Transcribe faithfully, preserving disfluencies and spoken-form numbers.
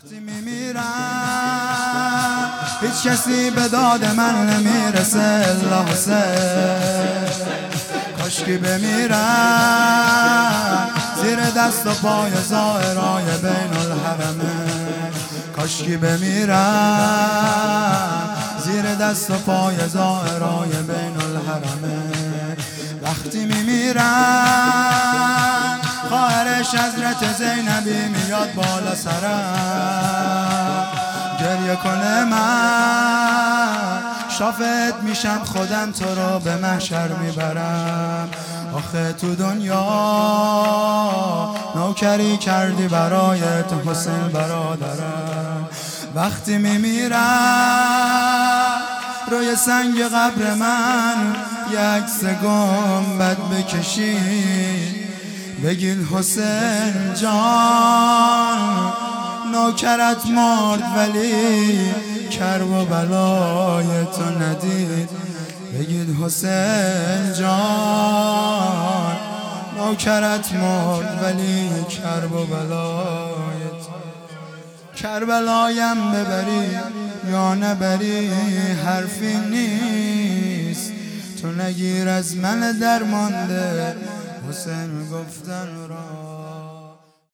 وقتی میمیرم هیچ کسی به داد من نمیرسه الا حسین. کاشکی بمیرم زیر دست و پای زائرای بین الحرمه. کاشکی بمیرم زیر دست و پای زائرای بین الحرمه. وقتی میمیرم خواهرش حضرت زینبی میاد بالا سرم. گریه کنه من شافت میشم خودم تو رو به محشر میبرم. آخه تو دنیا نوکری کردی برای تو حسین برادرم. وقتی میمیرم روی سنگ قبر من یک عکس گنبد بکشی بگین حسین جان نوکرت مرد ولی کرب و بلای تو ندید. بگید حسین جان نوکرت مرد ولی کرب و بلای تو. کربلایم ببری یا نبری حرفی نیست. تو نگیر از من درمانده حسین گفتن را